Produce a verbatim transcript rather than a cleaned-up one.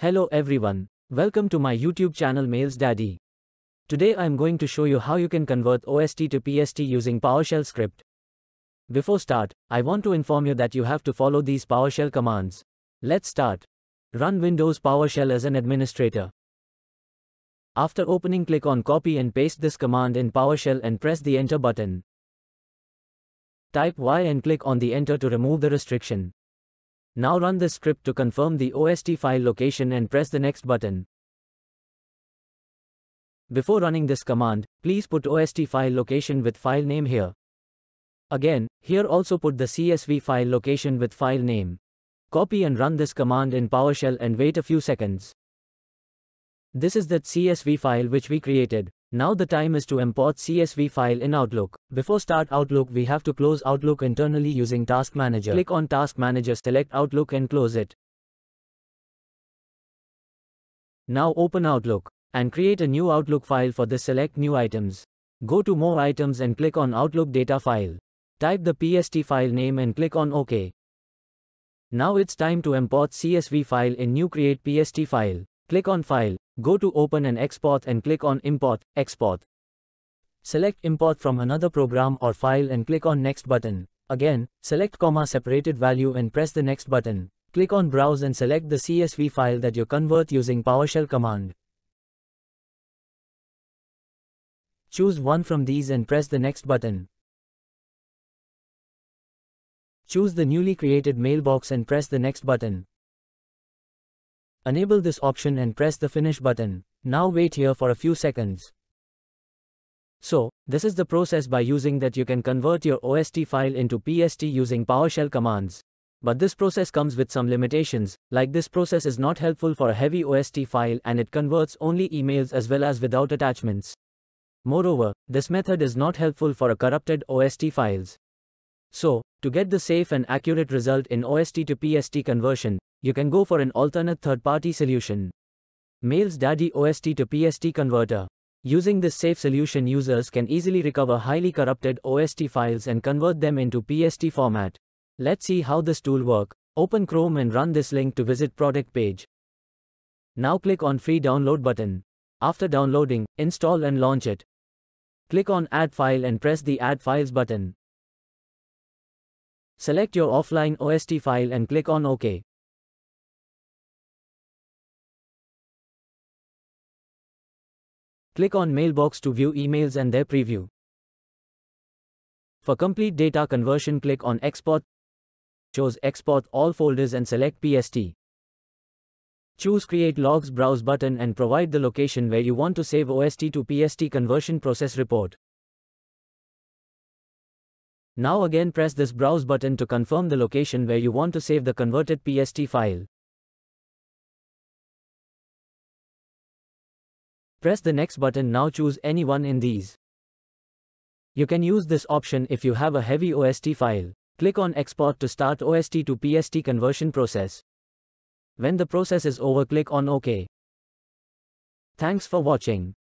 Hello everyone, welcome to my YouTube channel Mails Daddy. Today I am going to show you how you can convert O S T to P S T using PowerShell script. Before start, I want to inform you that you have to follow these PowerShell commands. Let's start. Run Windows PowerShell as an administrator. After opening, click on copy and paste this command in PowerShell and press the enter button. Type Y and click on the enter to remove the restriction. Now run this script to confirm the O S T file location and press the next button. Before running this command, please put O S T file location with file name here. Again, here also put the C S V file location with file name. Copy and run this command in PowerShell and wait a few seconds. This is that C S V file which we created. Now the time is to import C S V file in Outlook. Before start Outlook, we have to close Outlook internally using Task Manager. Click on Task Manager, select Outlook and close it. Now open Outlook and create a new Outlook file. For this, select New Items. Go to More Items and click on Outlook Data File. Type the P S T file name and click on OK. Now it's time to import C S V file in New Create P S T file. Click on File, go to Open and Export and click on Import, Export. Select Import from another program or file and click on Next button. Again, select comma separated value and press the Next button. Click on Browse and select the C S V file that you convert using PowerShell command. Choose one from these and press the Next button. Choose the newly created mailbox and press the Next button. Enable this option and press the Finish button. Now wait here for a few seconds. So, this is the process by using that you can convert your O S T file into P S T using PowerShell commands. But this process comes with some limitations, like this process is not helpful for a heavy O S T file and it converts only emails as well as without attachments. Moreover, this method is not helpful for a corrupted O S T files. So, to get the safe and accurate result in O S T to P S T conversion, you can go for an alternate third-party solution. Mails Daddy O S T to P S T Converter. Using this safe solution, users can easily recover highly corrupted O S T files and convert them into P S T format. Let's see how this tool works. Open Chrome and run this link to visit product page. Now click on Free Download button. After downloading, install and launch it. Click on Add File and press the Add Files button. Select your offline O S T file and click on OK. Click on Mailbox to view emails and their preview. For complete data conversion, click on Export. Choose Export All Folders and select P S T. Choose Create Logs Browse button and provide the location where you want to save O S T to P S T conversion process report. Now again press this Browse button to confirm the location where you want to save the converted P S T file. Press the Next button. Now choose any one in these. You can use this option if you have a heavy O S T file. Click on Export to start O S T to P S T conversion process. When the process is over, click on OK. Thanks for watching.